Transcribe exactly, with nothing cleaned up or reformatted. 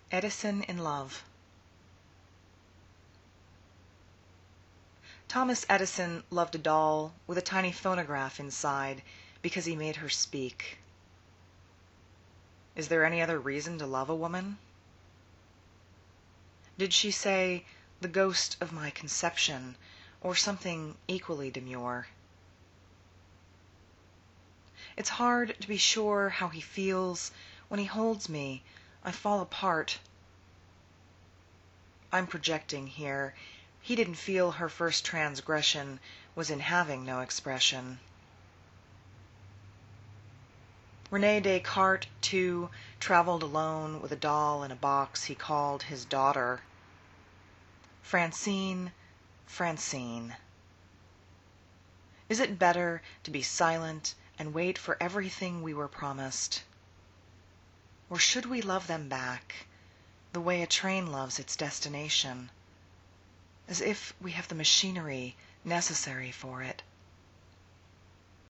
Edison in Love. Thomas Edison loved a doll with a tiny phonograph inside because he made her speak. Is there any other reason to love a woman? Did she say, "the ghost of my conception," or something equally demure? It's hard to be sure how he feels. When he holds me, I fall apart. I'm projecting here. He didn't feel her first transgression was in having no expression. Rene Descartes, too, traveled alone with a doll in a box he called his daughter. Francine, Francine. Is it better to be silent and wait for everything we were promised? Or should we love them back, the way a train loves its destination, as if we have the machinery necessary for it?